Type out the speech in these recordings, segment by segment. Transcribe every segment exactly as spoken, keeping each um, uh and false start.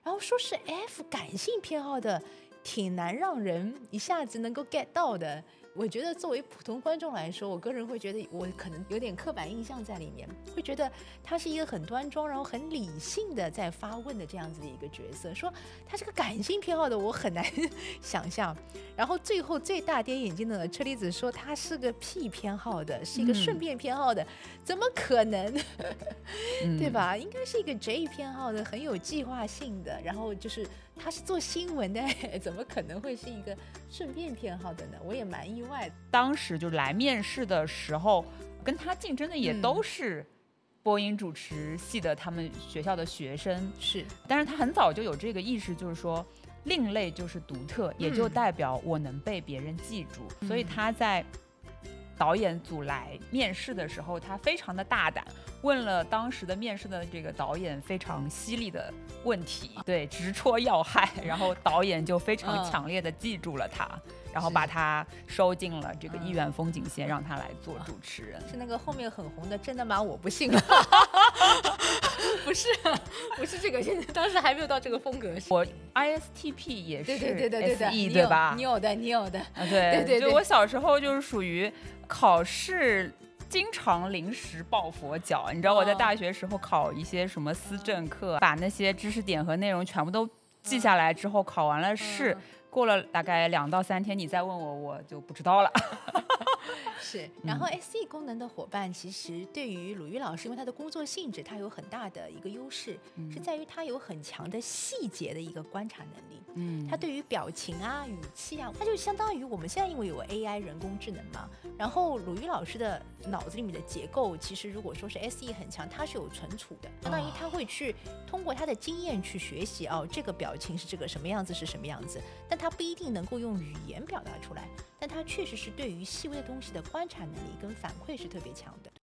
然后说是 F 感性偏好的，挺难让人一下子能够 get 到的。我觉得作为普通观众来说，我个人会觉得我可能有点刻板印象在里面，会觉得他是一个很端庄然后很理性的在发问的这样子的一个角色，说他是个感性偏好的我很难想象。然后最后最大跌眼镜的车厘子说他是个 P 偏好的，是一个顺便偏好的、嗯、怎么可能对吧？应该是一个 J 偏好的，很有计划性的，然后就是他是做新闻的，怎么可能会是一个顺便偏好的呢？我也蛮意外。 当时就来面试的时候，跟他竞争的也都是播音主持系的他们学校的学生， 是， 但是他很早就有这个意识，就是说另类就是独特，也就代表我能被别人记住、嗯、所以他在导演组来面试的时候，他非常的大胆，问了当时的面试的这个导演非常犀利的问题，对，直戳要害，然后导演就非常强烈的记住了他、嗯，然后把他收进了这个亿元风景线、嗯、让他来做主持人。 是那个后面很红的真的吗？我不信不是不是这个，现在当时还没有到这个风格。 我 I S T P 也是 S E 对对对对对对吧？ 你有的你有的、 啊、对对对对， 就我小时候就是属于考试经常临时抱佛脚，你知道我在大学时候考一些什么思政课、嗯、把那些知识点和内容全部都记下来之后，考完了试、嗯，过了大概两到三天，你再问我，我就不知道了。 是，然后 S E 功能的伙伴，其实对于鲁豫老师，因为他的工作性质，他有很大的一个优势、嗯，是在于他有很强的细节的一个观察能力。嗯，他对于表情啊、语气啊，他就相当于我们现在因为有 A I 人工智能嘛，然后鲁豫老师的脑子里面的结构，其实如果说是 S E 很强，他是有存储的，相当于他会去通过他的经验去学习哦，这个表情是这个什么样子是什么样子，但他不一定能够用语言表达出来，但他确实是对于细微的东西的观察能力跟反馈是特别强的。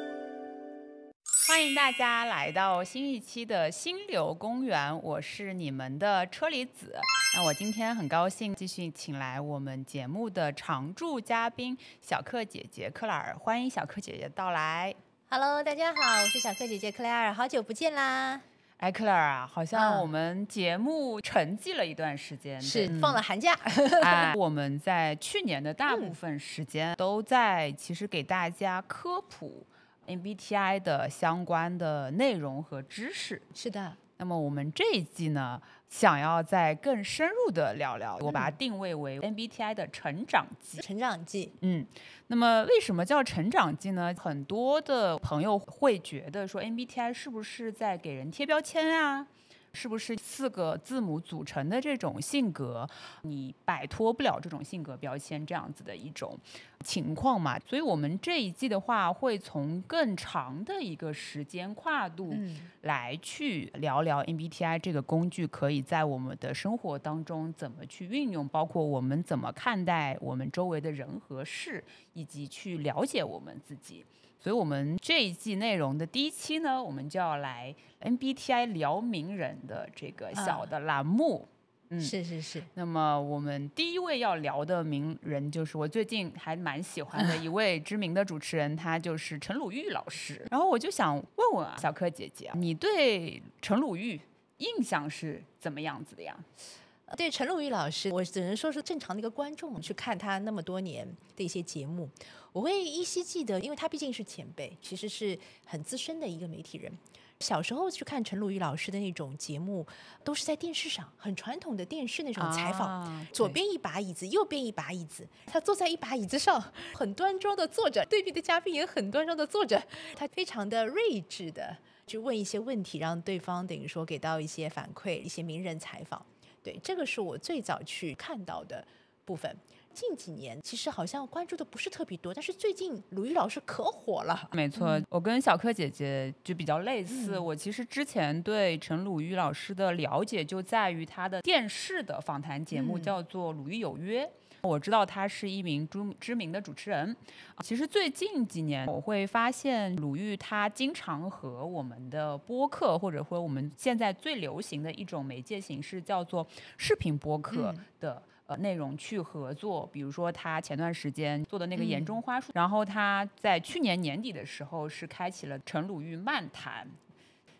欢迎大家来到新一期的心流公园，我是你们的车厘子。那我今天很高兴继续请来我们节目的常驻嘉宾小克姐姐克莱尔，欢迎小克姐姐到来。 Hello， 大家好，我是小克姐姐克莱尔，好久不见啦。 哎，克莱尔啊，好像我们节目沉寂了一段时间， 是、嗯、放了寒假。 哎，我们在去年的大部分时间都在其实给大家科普 M B T I 的相关的内容和知识。 是的。 那么我们这一季呢，想要再更深入的聊聊，我把它定位为 M B T I 的成长记。 成长记， 嗯，那么为什么叫成长记呢？很多的朋友会觉得说 M B T I 是不是在给人贴标签啊？是不是四个字母组成的这种性格，你摆脱不了这种性格标签这样子的一种情况嘛？所以我们这一季的话，会从更长的一个时间跨度来去聊聊 M B T I 这个工具可以在我们的生活当中怎么去运用，包括我们怎么看待我们周围的人和事，以及去了解我们自己。所以我们这一季内容的第一期呢，我们就要来 M B T I 聊名人的这个小的栏目、啊、 嗯，是是是。 那么我们第一位要聊的名人，就是我最近还蛮喜欢的一位知名的主持人，他就是陈鲁豫老师。然后我就想问问啊，小柯姐姐，你对陈鲁豫印象是怎么样子的呀？ 对陈鲁豫老师，我只能说是正常的一个观众去看他那么多年的一些节目，我会依稀记得，因为他毕竟是前辈，其实是很资深的一个媒体人。小时候去看陈鲁豫老师的那种节目，都是在电视上，很传统的电视那种采访、啊、左边一把椅子，右边一把椅子，他坐在一把椅子上，很端庄的坐着，对面的嘉宾也很端庄的坐着，他非常的睿智的去问一些问题，让对方等于说给到一些反馈，一些名人采访。对，这个是我最早去看到的部分。近几年其实好像关注的不是特别多，但是最近鲁豫老师可火了。 没错、嗯、我跟小柯姐姐就比较类似、嗯、我其实之前对陈鲁豫老师的了解就在于他的电视的访谈节目、嗯、叫做《鲁豫有约》，我知道他是一名知名的主持人。其实最近几年我会发现鲁豫他经常和我们的播客，或者说我们现在最流行的一种媒介形式叫做视频播客的、嗯呃，内容去合作。比如说他前段时间做的那个言中花树、嗯、然后他在去年年底的时候是开启了陈鲁豫漫谈。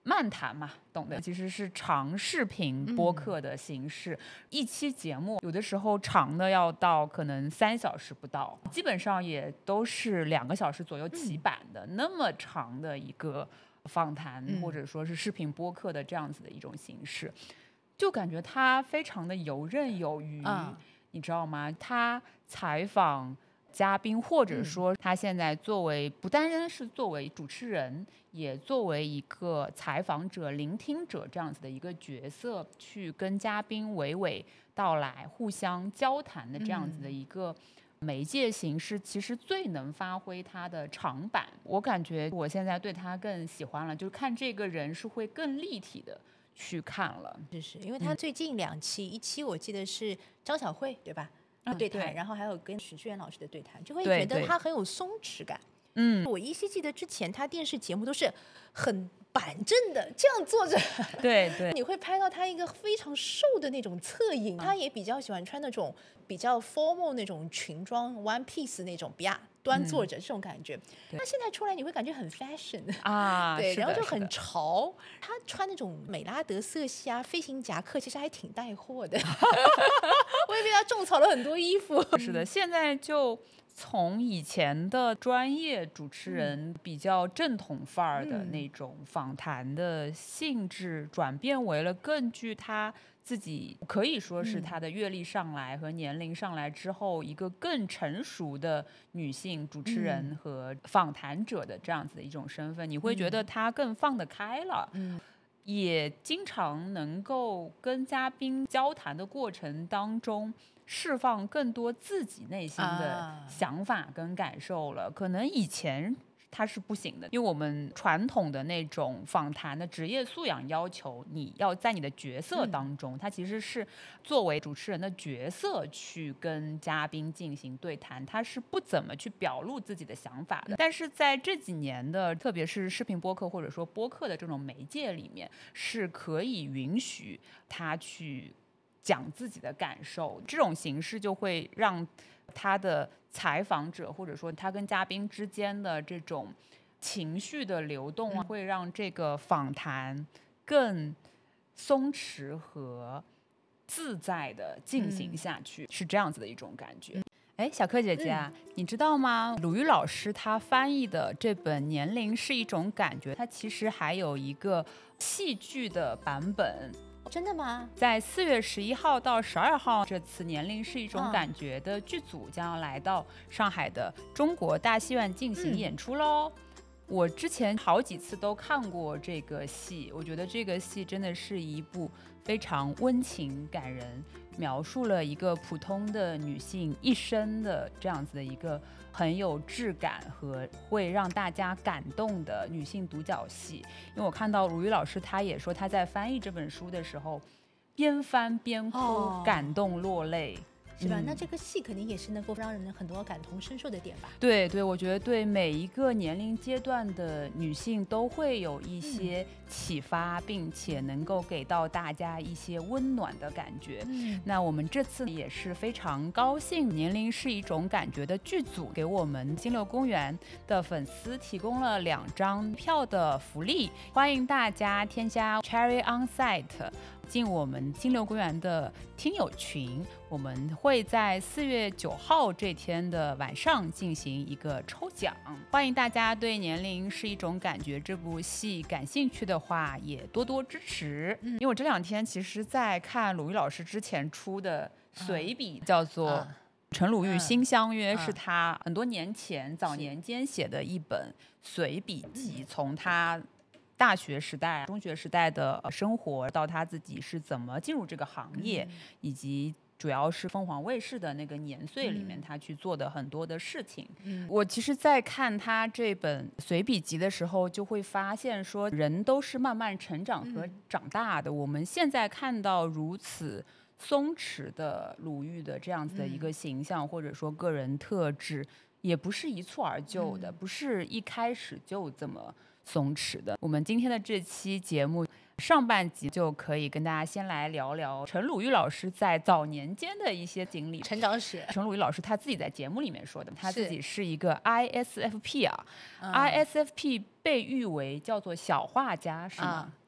漫谈嘛，懂的，其实是长视频播客的形式、嗯、一期节目有的时候长的要到可能三小时不到，基本上也都是两个小时左右起版的、嗯、那么长的一个访谈、嗯、或者说是视频播客的这样子的一种形式，就感觉他非常的游刃有余、嗯、你知道吗？他采访嘉宾，或者说他现在作为不单单是作为主持人，也作为一个采访者、聆听者这样子的一个角色，去跟嘉宾娓娓道来、互相交谈的这样子的一个媒介形式，其实最能发挥他的长板。我感觉我现在对他更喜欢了，就是看这个人是会更立体的去看了。 就是因为他最近两期、嗯、一期我记得是张小慧对吧？对谈、嗯、然后还有跟许志远老师的对谈，就会觉得他很有松弛感。嗯，我依稀记得之前他电视节目都是很板正的这样坐着， 对对， 你会拍到他一个非常瘦的那种侧影、嗯、他也比较喜欢穿那种比较 formal 那种裙装 one piece 那种比较端坐着、嗯、这种感觉。他现在出来你会感觉很 fashion 啊， 对，然后就很潮。他穿那种美拉德色系啊飞行夹克，其实还挺带货的。我也为他种草了很多衣服。 是的，现在就从以前的专业主持人比较正统范儿的那种访谈的性质，转变为了更具他自己可以说是他的阅历上来和年龄上来之后，一个更成熟的女性主持人和访谈者的这样子的一种身份，你会觉得他更放得开了。嗯，也经常能够跟嘉宾交谈的过程当中释放更多自己内心的想法跟感受了、啊、可能以前它是不行的，因为我们传统的那种访谈的职业素养要求，你要在你的角色当中、嗯、它其实是作为主持人的角色去跟嘉宾进行对谈，它是不怎么去表露自己的想法的。但是在这几年的特别是视频播客或者说播客的这种媒介里面，是可以允许他去讲自己的感受，这种形式就会让他的采访者或者说他跟嘉宾之间的这种情绪的流动、啊嗯、会让这个访谈更松弛和自在的进行下去、嗯、是这样子的一种感觉。哎，小柯姐姐啊、嗯、你知道吗？鲁豫老师他翻译的这本《年龄是一种感觉》，它其实还有一个戏剧的版本。 真的吗？ 在四月十一号到十二号，这次《年龄是一种感觉》的剧组将要来到上海的中国大戏院进行演出喽、嗯、我之前好几次都看过这个戏，我觉得这个戏真的是一部非常温情感人，描述了一个普通的女性一生的这样子的一个很有质感和会让大家感动的女性独角戏。因为我看到鲁豫老师他也说他在翻译这本书的时候边翻边哭、哦、感动落泪， 是吧、嗯、那这个戏肯定也是能够让人很多感同身受的点吧。 对对，我觉得对每一个年龄阶段的女性都会有一些启发、嗯、并且能够给到大家一些温暖的感觉、嗯、那我们这次也是非常高兴，年龄是一种感觉的剧组给我们金流公园的粉丝提供了两张票的福利，欢迎大家添加 Cherry On Site 进我们金流公园的听友群，我们会在四月九号这天的晚上进行一个抽奖，欢迎大家对《年龄是一种感觉》这部戏感兴趣的话也多多支持、嗯、因为我这两天其实在看鲁豫老师之前出的随笔、啊、叫做、啊陈鲁豫新相约、嗯、是他很多年前早年间写的一本随笔集，从他大学时代、中学时代的生活到他自己是怎么进入这个行业、嗯、以及主要是凤凰卫视的那个年岁里面他去做的很多的事情、嗯、我其实在看他这本随笔集的时候就会发现说，人都是慢慢成长和长大的、嗯、我们现在看到如此松弛的鲁豫的这样子的一个形象、嗯、或者说个人特质也不是一蹴而就的、嗯、不是一开始就这么松弛的。我们今天的这期节目上半集就可以跟大家先来聊聊陈鲁豫老师在早年间的一些经历成长史。 陈鲁豫老师他自己在节目里面说的，他自己是一个 I S F P 啊、嗯、I S F P 被誉为叫做小画家是吗、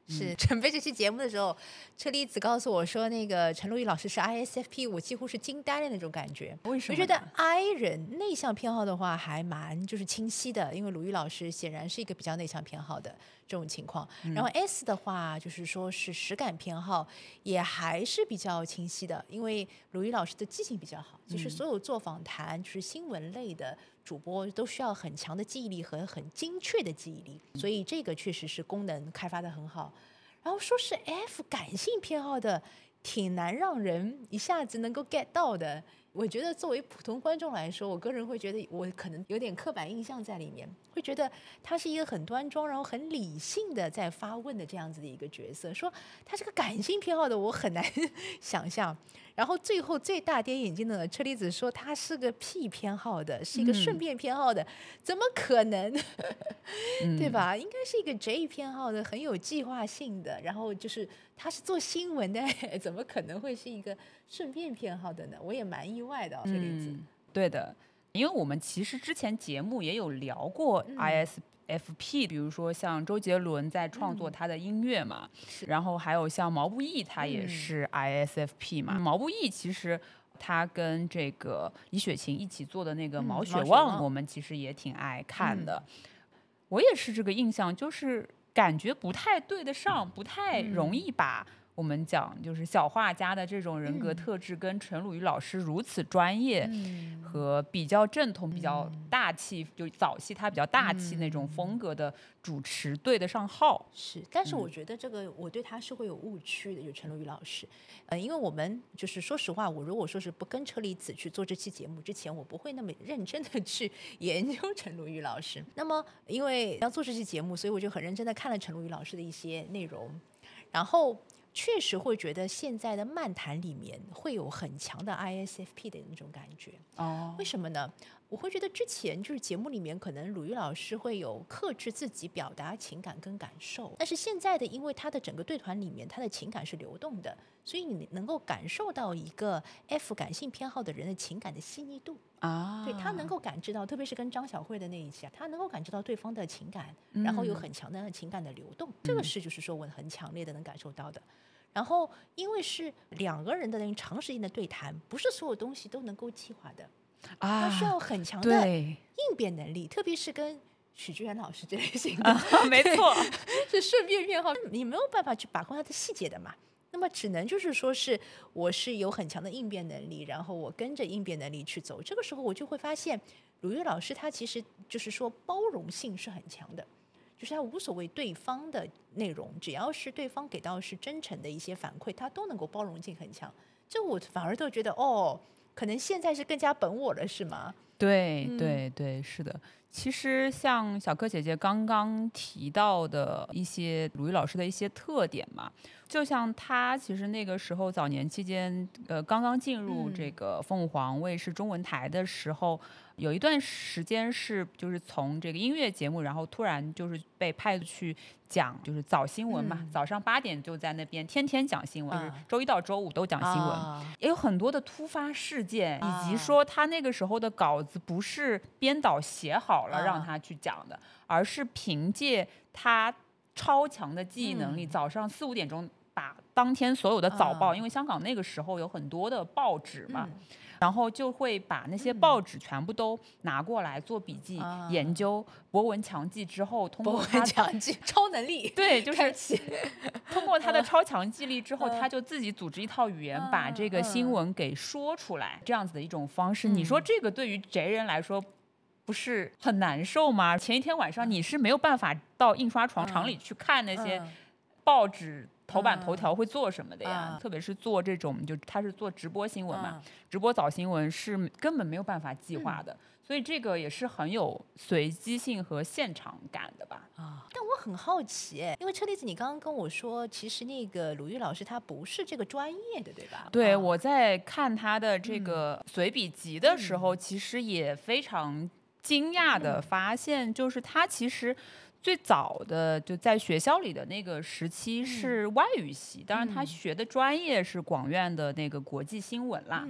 是准备这期节目的时候，车厘子告诉我说，那个陈露雨老师是 I S F P， 我几乎是惊呆了那种感觉。 为什么？ 我觉得 I 人内向偏好的话还蛮就是清晰的，因为鲁豫老师显然是一个比较内向偏好的这种情况。 嗯、 然后 S 的话就是说是实感偏好，也还是比较清晰的，因为鲁豫老师的记性比较好。其实所有做访谈就是新闻类的主播都需要很强的记忆力和很精确的记忆力，所以这个确实是功能开发的很好。然后说是 F 感性偏好的，挺难让人一下子能够 get 到的。我觉得作为普通观众来说，我个人会觉得我可能有点刻板印象在里面，会觉得他是一个很端庄然后很理性的在发问的这样子的一个角色，说他这个感性偏好的我很难想象。然后最后最大跌眼镜的车厘子说他是个 P 偏好的，是一个顺便偏好的，嗯、怎么可能对吧？应该是一个 J 偏好的，很有计划性的，然后就是他是做新闻的，怎么可能会是一个顺便偏好的呢？我也蛮意外的、哦，车厘子、 嗯。对的，因为我们其实之前节目也有聊过 I S F P，、嗯、比如说像周杰伦在创作他的音乐嘛，嗯、然后还有像毛不易他也是 I S F P 嘛。嗯、毛不易其实他跟这个李雪琴一起做的那个《毛血旺》，嗯、我们其实也挺爱看的。嗯、我也是这个印象，就是感觉不太对得上，不太容易把。我们讲就是小画家的这种人格特质跟陈鲁豫老师如此专业和比较正统、比较大气，就早期他比较大气那种风格的主持对得上号。 是，但是我觉得这个我对他是会有误区的，就陈鲁豫老师，呃，因为我们就是说实话，我如果说是不跟车厘子去做这期节目之前，我不会那么认真的去研究陈鲁豫老师。那么因为要做这期节目，所以我就很认真的看了陈鲁豫老师的一些内容，然后。确实会觉得现在的漫谈里面会有很强的 I S F P 的那种感觉。 哦， 为什么呢？我会觉得之前就是节目里面可能鲁豫老师会有克制自己表达情感跟感受，但是现在的因为他的整个队团里面他的情感是流动的，所以你能够感受到一个 F 感性偏好的人的情感的细腻度啊， 对，他能够感知到，特别是跟张小慧的那一期啊，他能够感知到对方的情感，然后有很强的情感的流动，嗯、这个是就是说我很强烈的能感受到的。然后因为是两个人的那长时间的对谈，不是所有东西都能够计划的， 啊， 他需要很强的应变能力，特别是跟许志远老师这类型的， 啊、没错， 是顺便偏好，你没有办法去把控他的细节的嘛。那么只能就是说是我是有很强的应变能力，然后我跟着应变能力去走。这个时候我就会发现，鲁豫老师他其实就是说包容性是很强的。就是他无所谓对方的内容，只要是对方给到是真诚的一些反馈，他都能够包容性很强。这我反而都觉得哦，可能现在是更加本我了，是吗？ 对对对，是的。其实像小柯姐姐刚刚提到的一些鲁豫老师的一些特点嘛，就像他其实那个时候早年期间，呃，刚刚进入这个凤凰卫视中文台的时候，有一段时间是就是从这个音乐节目，然后突然就是被派去讲就是早新闻嘛，嗯、早上八点就在那边天天讲新闻，啊、就是周一到周五都讲新闻，啊、也有很多的突发事件，啊、以及说他那个时候的稿子不是编导写好了让他去讲的，啊、而是凭借他超强的记忆能力，嗯、早上四五点钟把当天所有的早报，啊、因为香港那个时候有很多的报纸嘛。嗯，然后就会把那些报纸全部都拿过来做笔记、嗯、研究，博闻强记之后，通过他强记超能力， 对，就是通过他的超强记忆力之后，嗯、他就自己组织一套语言，嗯、把这个新闻给说出来，嗯、这样子的一种方式。嗯、你说这个对于贼人来说不是很难受吗？前一天晚上你是没有办法到印刷厂厂里去看那些报纸。头版头条会做什么的呀？嗯、特别是做这种，就他是做直播新闻嘛，嗯、直播早新闻是根本没有办法计划的，嗯、所以这个也是很有随机性和现场感的吧。 啊，但我很好奇，因为车厘子，你刚刚跟我说，其实那个鲁豫老师他不是这个专业的，对吧？ 对， 啊、 我在看他的这个随笔集的时候，嗯、其实也非常惊讶的发现，就是他其实。最早的就在学校里的那个时期是外语系，嗯、当然他学的专业是广院的那个国际新闻啦。嗯、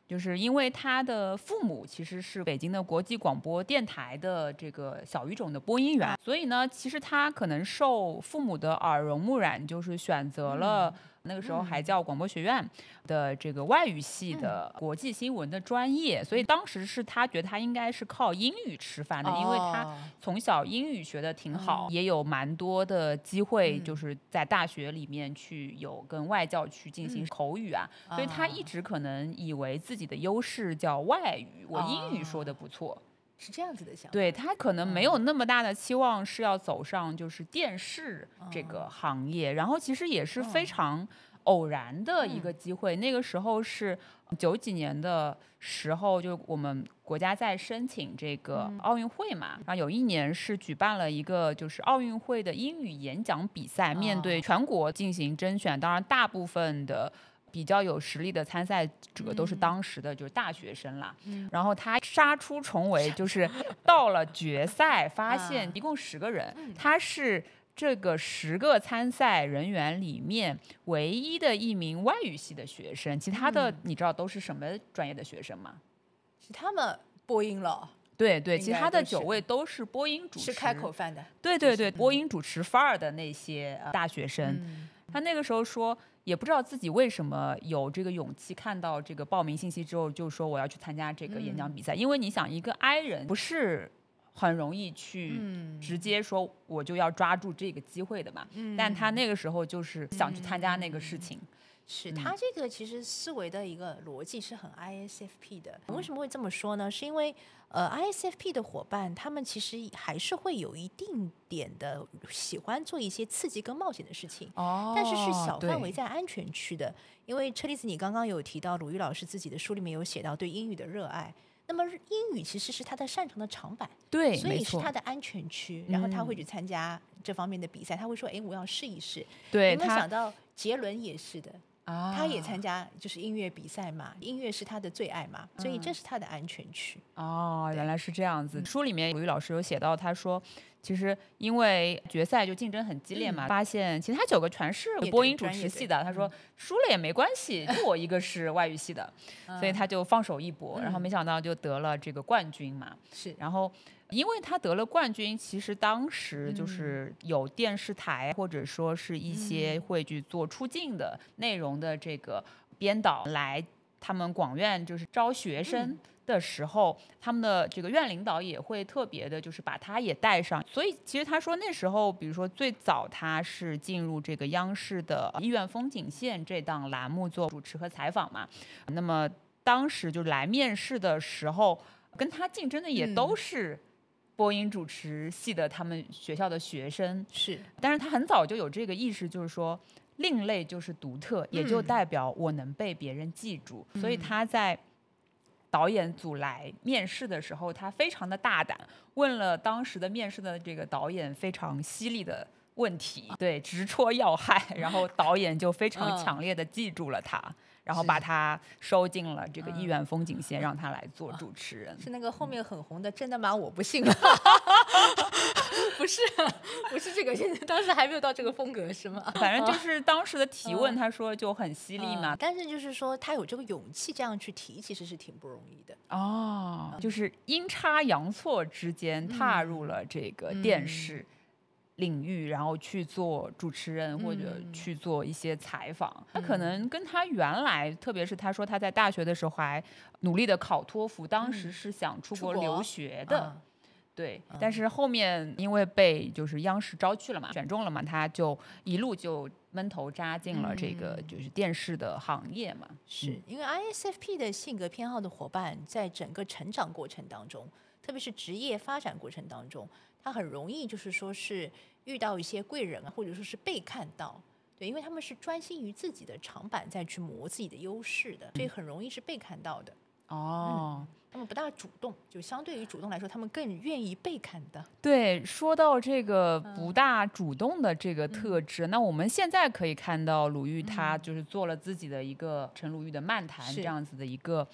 就是因为他的父母其实是北京的国际广播电台的这个小语种的播音员，所以呢，其实他可能受父母的耳濡目染，就是选择了、嗯。那个时候还叫广播学院的这个外语系的国际新闻的专业，所以当时是他觉得他应该是靠英语吃饭的，因为他从小英语学的挺好，也有蛮多的机会就是在大学里面去有跟外教去进行口语啊，所以他一直可能以为自己的优势叫外语，我英语说的不错。 是这样子的想法， 对，他可能没有那么大的期望是要走上就是电视这个行业，然后其实也是非常偶然的一个机会。那个时候是九几年的时候，就我们国家在申请这个奥运会嘛，然后有一年是举办了一个就是奥运会的英语演讲比赛，面对全国进行甄选，当然大部分的比较有实力的参赛者都是当时的就是大学生啦、嗯、然后他杀出重围，就是到了决赛发现一共十个人、嗯、他是这个十个参赛人员里面唯一的一名外语系的学生，其他的你知道都是什么专业的学生吗？ 是他们播音了。 对对，其他的九位都是播音主持， 是开口饭的。 对对对、嗯、播音主持范儿的那些、呃、大学生、嗯、他那个时候说也不知道自己为什么有这个勇气，看到这个报名信息之后就说我要去参加这个演讲比赛、嗯、因为你想一个 I 人不是很容易去直接说我就要抓住这个机会的嘛、嗯、但他那个时候就是想去参加那个事情、嗯是他这个其实思维的一个逻辑是很 I S F P 的。为什么会这么说呢？是因为呃 I S F P 的伙伴他们其实还是会有一定点的喜欢做一些刺激跟冒险的事情、哦、但是是小范围在安全区的。因为车厘子你刚刚有提到鲁豫老师自己的书里面有写到对英语的热爱，那么英语其实是他的擅长的长板， 对， 所以是他的安全区，然后他会去参加这方面的比赛、嗯、他会说哎，我要试一试。 对， 有没有想到杰伦也是的啊、他也参加就是音乐比赛嘛，音乐是他的最爱嘛，所以这是他的安全区、 嗯、哦，原来是这样子。书里面鲁豫老师有写到，他说其实因为决赛就竞争很激烈嘛、嗯、发现其他九个全是播音主持系的，他说输了也没关系，就我一个是外语系的、嗯、所以他就放手一搏、嗯、然后没想到就得了这个冠军嘛。 是， 然后因为他得了冠军，其实当时就是有电视台或者说是一些会去做出镜的内容的这个编导来他们广院就是招学生的时候、嗯、他们的这个院领导也会特别的就是把他也带上。所以其实他说那时候比如说最早他是进入这个央视的医院风景线这档栏目做主持和采访嘛，那么当时就来面试的时候跟他竞争的也都是播音主持系的他们学校的学生， 是， 但是他很早就有这个意识，就是说另类就是独特、嗯、也就代表我能被别人记住、嗯、所以他在导演组来面试的时候他非常的大胆，问了当时的面试的这个导演非常犀利的问题，对，直戳要害，然后导演就非常强烈的记住了他、嗯，然后把他收进了这个医院风景线、嗯、让他来做主持人。 是那个后面很红的真的吗我不信了不是不是这个，现在当时还没有到这个风格是吗？ 反正就是当时的提问他说就很犀利嘛、 嗯嗯、但是就是说他有这个勇气这样去提其实是挺不容易的哦、嗯、就是阴差阳错之间踏入了这个电视、嗯领域，然后去做主持人或者去做一些采访、嗯、他可能跟他原来、嗯、特别是他说他在大学的时候还努力的考托福、嗯、当时是想出国留学的、嗯、对、嗯、但是后面因为被就是央视招去了嘛，选中了嘛，他就一路就闷头扎进了这个就是电视的行业嘛、嗯、 是因为 I S F P 的性格偏好的伙伴在整个成长过程当中，特别是职业发展过程当中，他很容易就是说是遇到一些贵人啊，或者说是被看到，对，因为他们是专心于自己的长板再去磨自己的优势的，所以很容易是被看到的。 哦、 嗯，他们不大主动，就相对于主动来说他们更愿意被看到。 对，说到这个不大主动的这个特质、嗯、那我们现在可以看到鲁豫他就是做了自己的一个陈鲁豫的漫谈这样子的一个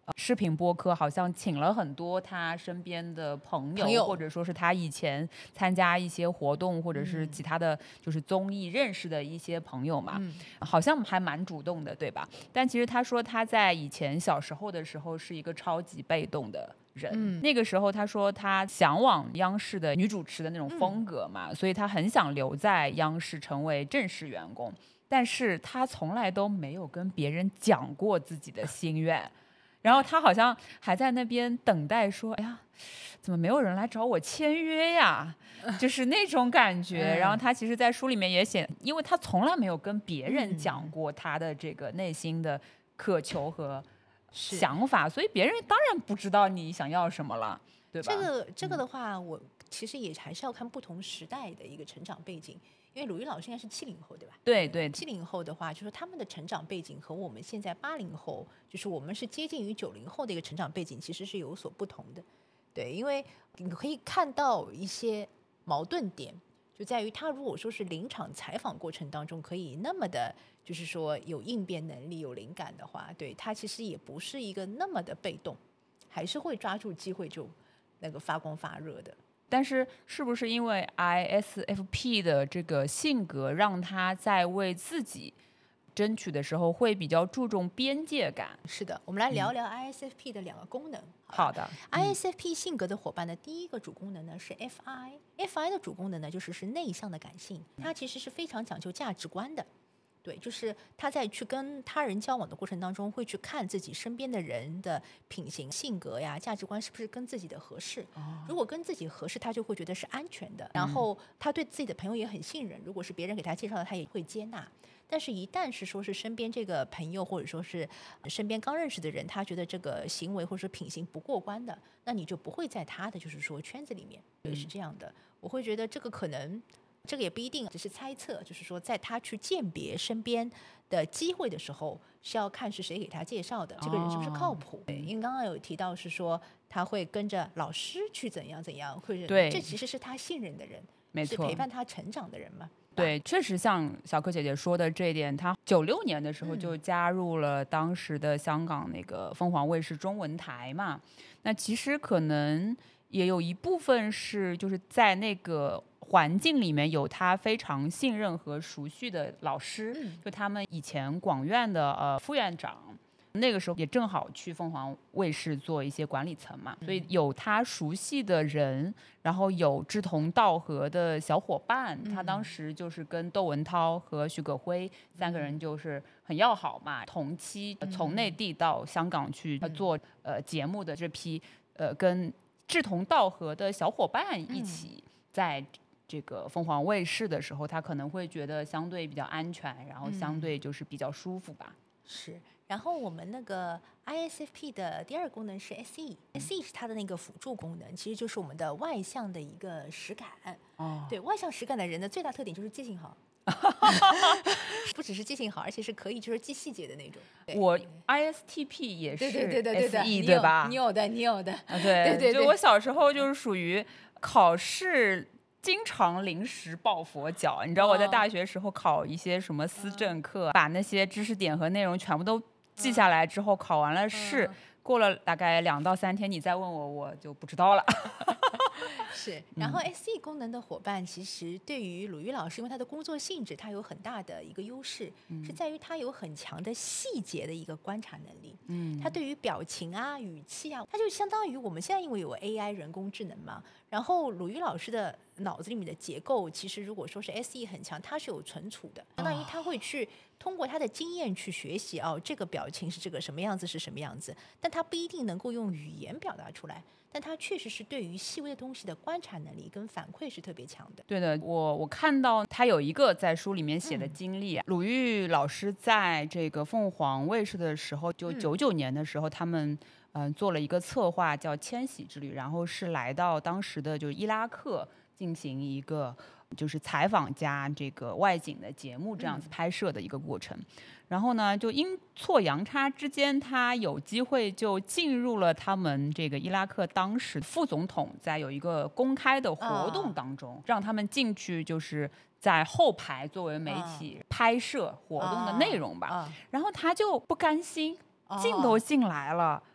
视频播客好像请了很多他身边的朋友， 朋友或者说是他以前参加一些活动或者是嗯其他的就是综艺认识的一些朋友嘛， 嗯好像还蛮主动的，对吧？但其实他说他在以前小时候的时候是一个超级被动的人， 嗯那个时候他说他向往央视的女主持的那种风格嘛，所以他很想留在央视成为正式员工，但是他从来都没有跟别人讲过自己的心愿。然后他好像还在那边等待说，哎呀，怎么没有人来找我签约呀？就是那种感觉。然后他其实在书里面也写，因为他从来没有跟别人讲过他的这个内心的渴求和想法，所以别人当然不知道你想要什么了，对吧？ 这个这个的话，嗯、我其实也还是要看不同时代的一个成长背景。因为鲁豫老师应该是七零后，对吧？ 对对， 七零后的话，就是他们的成长背景和我们现在八零后，就是我们是接近于九零后的一个成长背景，其实是有所不同的。对，因为你可以看到一些矛盾点，就在于他如果说是临场采访过程当中可以那么的，就是说有应变能力、有灵感的话，对他其实也不是一个那么的被动，还是会抓住机会就那个发光发热的。 但是是不是因为 I S F P 的这个性格，让他在为自己争取的时候会比较注重边界感？ 是的，我们来聊聊 I S F P 的两个功能。 好, 好的、嗯、 I S F P 性格的伙伴呢，第一个主功能呢是 F I，F I 的主功能呢就是是内向的感性，它其实是非常讲究价值观的。对，就是他在去跟他人交往的过程当中，会去看自己身边的人的品行、性格呀、价值观是不是跟自己的合适。哦、如果跟自己合适，他就会觉得是安全的。然后他对自己的朋友也很信任，如果是别人给他介绍的，他也会接纳。但是，一旦是说是身边这个朋友，或者说是身边刚认识的人，他觉得这个行为或者说品行不过关的，那你就不会在他的就是说圈子里面。也是这样的，我会觉得这个可能。这个也不一定，只是猜测，就是说在他去鉴别身边的机会的时候，是要看是谁给他介绍的，这个人是不是靠谱。哦、因为刚刚有提到是说他会跟着老师去怎样怎样，或者对， 这其实是他信任的人， 没错， 是陪伴他成长的人嘛。 对，确实像小柯姐姐说的这一点，她九六年的时候就加入了当时的香港那个凤凰卫视中文台嘛。那其实可能也有一部分是就是在那个环境里面有他非常信任和熟悉的老师， 嗯、 就他们以前广院的呃副院长。那个时候也正好去凤凰卫视做一些管理层嘛，所以有他熟悉的人，然后有志同道合的小伙伴。他当时就是跟窦文涛和徐可辉三个人就是很要好嘛，同期从内地到香港去做呃节目的这批呃跟志同道合的小伙伴一起在这个凤凰卫视的时候，他可能会觉得相对比较安全，然后相对就是比较舒服吧。 是。然后我们那个 I S F P 的第二功能是 S E，S E 是它的那个辅助功能，其实就是我们的外向的一个实感。哦，对，外向实感的人的最大特点就是记性好，不只是记性好，而且是可以就是记细节的那种。 我 I S T P 也是 S E 对对对对对对吧？ 你有的，你有的。 啊，对对对对， 就我小时候就是属于考试。经常临时抱佛脚，你知道我在大学时候考一些什么思政课，哦、把那些知识点和内容全部都记下来之后，考完了试，嗯、过了大概两到三天，你再问我，我就不知道了。 是，然后 S E 功能的伙伴，其实对于鲁豫老师，因为他的工作性质，他有很大的一个优势，嗯、是在于他有很强的细节的一个观察能力。嗯，他对于表情啊、语气啊，他就相当于我们现在因为有 A I 人工智能嘛，然后鲁豫老师的脑子里面的结构，其实如果说是 S E 很强，它是有存储的，相当于他会去通过他的经验去学习哦，这个表情是这个什么样子是什么样子，但他不一定能够用语言表达出来。但他确实是对于细微的东西的观察能力跟反馈是特别强的。 对的，我我看到他有一个在书里面写的经历、啊，鲁豫老师在这个凤凰卫视的时候，就九九年的时候，他们嗯、呃、做了一个策划叫迁徙之旅，然后是来到当时的就是伊拉克进行一个就是采访加这个外景的节目这样子拍摄的一个过程。然后呢，就阴错阳差之间，他有机会就进入了他们这个伊拉克当时副总统在有一个公开的活动当中，哦、让他们进去，就是在后排作为媒体拍摄活动的内容吧。哦哦、然后他就不甘心，哦、进都进来了。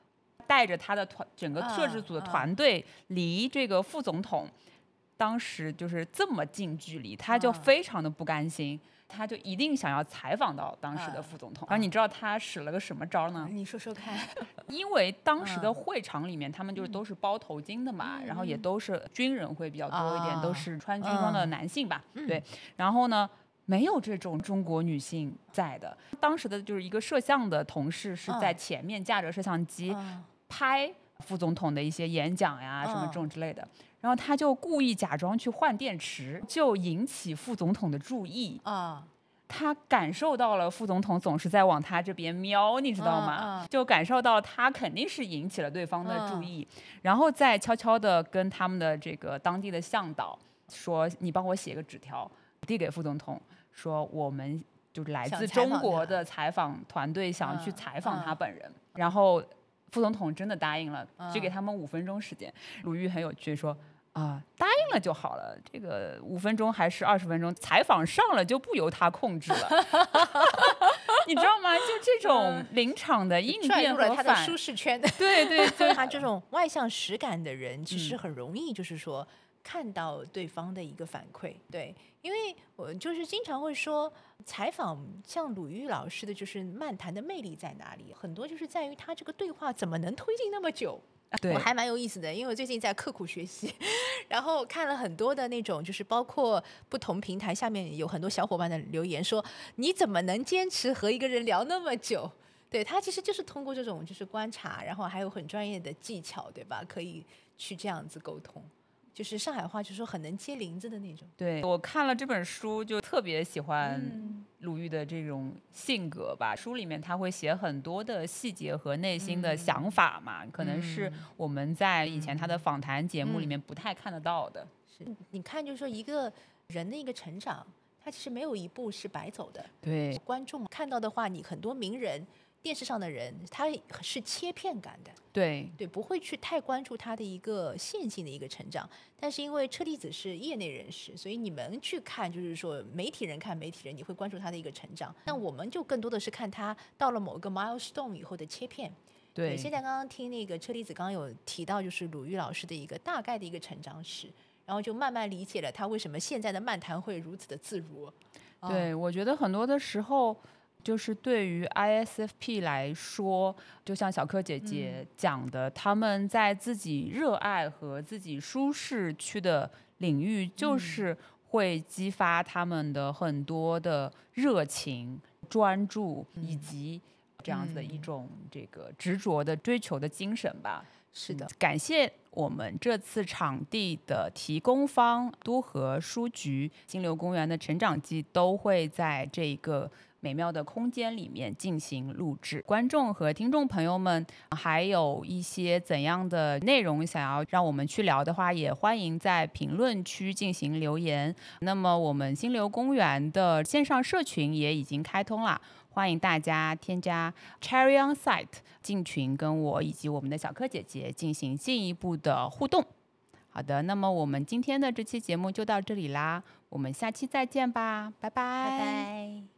带着他的团整个摄制组的团队离这个副总统当时就是这么近距离，他就非常的不甘心，他就一定想要采访到当时的副总统。然后你知道他使了个什么招呢？ 你说说看。 因为当时的会场里面，他们就都是包头巾的嘛，然后也都是军人会比较多一点，都是穿军装的男性吧，对。然后呢，没有这种中国女性在的。当时的就是一个摄像的同事是在前面架着摄像机拍副总统的一些演讲呀，什么这种之类的。然后他就故意假装去换电池，就引起副总统的注意啊。他感受到了副总统总是在往他这边瞄，你知道吗？嗯嗯、就感受到他肯定是引起了对方的注意，嗯、然后再悄悄的跟他们的这个当地的向导说：“你帮我写个纸条，递给副总统，说我们就是来自中国的采访团队，想去采访他本人。嗯嗯”然后副总统真的答应了，只给他们五分钟时间。鲁豫很有趣说。啊，答应了就好了。这个五分钟还是二十分钟，采访上了就不由他控制了，你知道吗？就这种临场的应变和反， 转入了他的舒适圈。 对对，就他这种外向实感的人，其实很容易就是说看到对方的一个反馈。对，因为我就是经常会说，采访像鲁豫老师的，就是漫谈的魅力在哪里？很多就是在于他这个对话怎么能推进那么久。我还蛮有意思的，因为我最近在刻苦学习，然后看了很多的那种，就是包括不同平台下面有很多小伙伴的留言说，你怎么能坚持和一个人聊那么久？对，他其实就是通过这种就是观察，然后还有很专业的技巧，对吧？可以去这样子沟通。就是上海话就是说很能接林子的那种。 对，我看了这本书就特别喜欢鲁豫的这种性格吧。嗯、书里面他会写很多的细节和内心的想法嘛，嗯、可能是我们在以前他的访谈节目里面不太看得到的。 是，你看就是说一个人的一个成长，他其实没有一步是白走的。 对， 观众看到的话，你很多名人。电视上的人他是切片感的， 对对，不会去太关注他的一个线性的一个成长。但是因为车厘子是业内人士，所以你们去看，就是说媒体人看媒体人，你会关注他的一个成长。那我们就更多的是看他到了某个 milestone 以后的切片。 对， 对，现在刚刚听那个车厘子刚刚有提到，就是鲁豫老师的一个大概的一个成长史，然后就慢慢理解了他为什么现在的漫谈会如此的自如。 对，哦、我觉得很多的时候。就是对于 I S F P 来说，就像小柯姐姐讲的，嗯、他们在自己热爱和自己舒适区的领域，就是会激发他们的很多的热情、专注，嗯、以及这样子的一种这个执着的追求的精神吧。 是的， 感谢我们这次场地的提供方都和书局、金流公园的成长记都会在这个美妙的空间里面进行录制。观众和听众朋友们还有一些怎样的内容想要让我们去聊的话，也欢迎在评论区进行留言。那么我们金流公园的线上社群也已经开通了，欢迎大家添加 Cherry on Site 进群，跟我以及我们的小柯姐姐进行进一步的互动。好的，那么我们今天的这期节目就到这里啦，我们下期再见吧，拜拜。 拜拜。